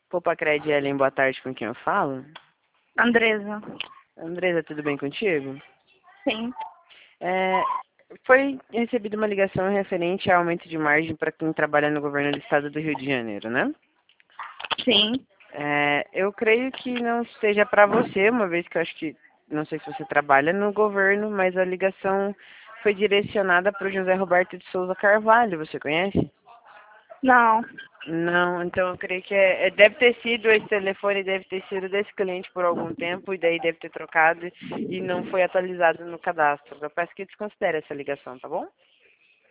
Popacred Ellen, boa tarde, com quem eu falo? Andresa. Andresa, tudo bem contigo? Sim. Foi recebida uma ligação referente a aumento de margem para quem trabalha no governo do estado do Rio de Janeiro, né? Sim. Eu creio que não seja para você, uma vez que eu acho que, não sei se você trabalha no governo, mas a ligação foi direcionada para o José Roberto de Souza Carvalho, você conhece? Não. Não, então eu creio que deve ter sido, esse telefone deve ter sido desse cliente por algum tempo e daí deve ter trocado e não foi atualizado no cadastro. Eu peço que desconsidere essa ligação, tá bom?